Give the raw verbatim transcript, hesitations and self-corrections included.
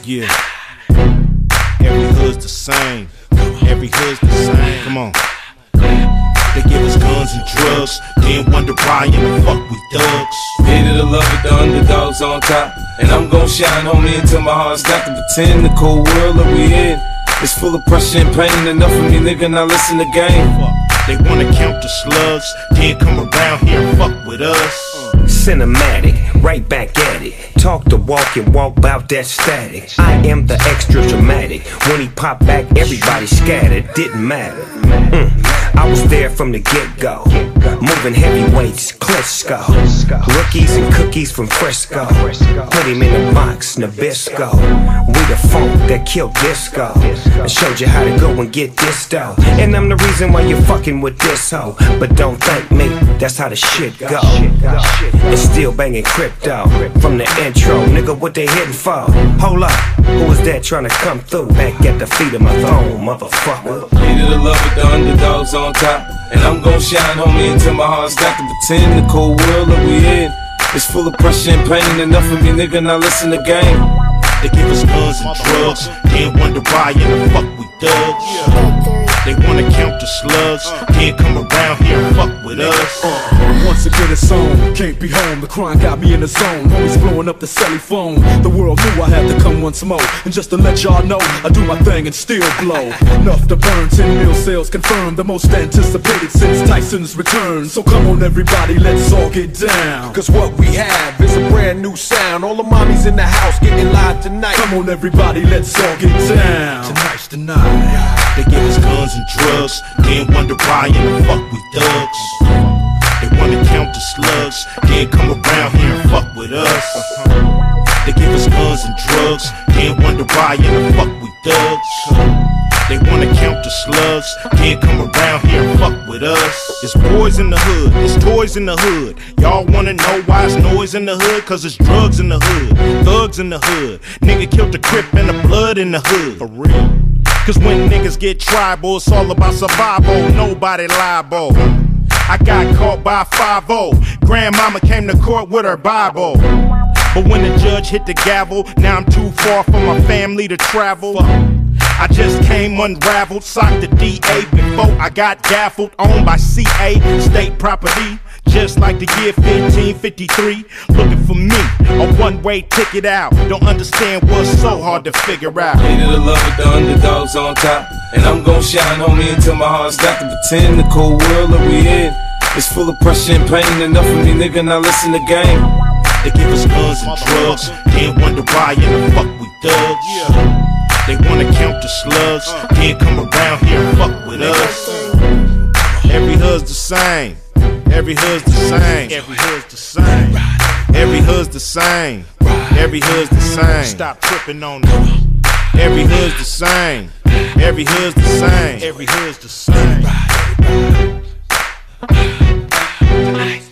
Yeah. Every hood's the same. Every hood's the same. Come on. They give us guns and drugs, then wonder why in the fuck we thugs. Hated to love it, the underdogs on top. And I'm gon' shine, homie, until my heart's got to pretend. The cold world that we in is full of pressure and pain. Enough of me, nigga, now listen to game. They wanna count the slugs, then come around here and fuck with us. Cinematic, right back at it. Talk the walk and walk bout that static. I am the extra dramatic. When he popped back, everybody scattered. Didn't matter. Mm. I was there from the get-go. Moving heavyweights, Klitschko. Rookies and cookies from Frisco. Put him in a box, Nabisco. We the funk that killed disco. I showed you how to go and get this dough. And I'm the reason why you're fucking with this hoe. But don't thank me, that's how the shit go. And still banging crypto. From the intro, nigga, what they hitting for? Hold up, who was that trying to come through? Back at the feet of my throne, motherfucker. Hated to love it, the underdogs on top. And I'm gon' shine, homie, until my heart's got to pretend. The cold world that we in is full of pressure and pain. Enough of me, nigga, now listen to game. They give us guns and drugs, then wonder why in the fuck we thugs. They wanna count the slugs, then come around here and fuck with us. Uh, once again it's on, can't be home. The crime got me in the zone. Homies blowing up the celly phone. The world knew I had to come once more. And just to let y'all know, I do my thing and still blow. Enough to burn, ten mil sales confirmed. The most anticipated since Tyson's return. So come on everybody, let's all get down. Cause what we have is a brand new sound. All the mommies in the house getting live tonight. Come on everybody, let's all get down. Tonight's the night. They give us guns and drugs, then wonder why in the fuck we thugs. They wanna count the slugs, then come around here and fuck with us. They give us guns and drugs, then wonder why in the fuck we thugs. They wanna count the slugs, then come around here and fuck with us. It's boys in the hood, it's toys in the hood. Y'all wanna know why it's noise in the hood? Cause it's drugs in the hood, thugs in the hood. Nigga killed the Crip and the blood in the hood. For real. Cause when niggas get tribal, it's all about survival, nobody liable. I got caught by five oh. Grandmama came to court with her Bible. But when the judge hit the gavel, now I'm too far from my family to travel. I just came unraveled, socked the D A before I got gaffled. Owned by C A, state property. Just like the year fifteen fifty-three. Looking for me, a one-way ticket out. Don't understand what's so hard to figure out. Hated to love it, the underdogs on top. And I'm gon' shine, homie, until my heart's got to pretend. The cold world that we in is full of pressure and pain. Enough of me, nigga, now listen to game. They give us guns and drugs, then wonder why in the fuck we thugs. They wanna count the slugs, then come around here and fuck with us. Every hood's the same. Every hood's the same. Every hood's the same. Every hood's the same. Every hood's the same. Stop tripping on them. Every hood's the same. Every hood's the same. Every hood's the same.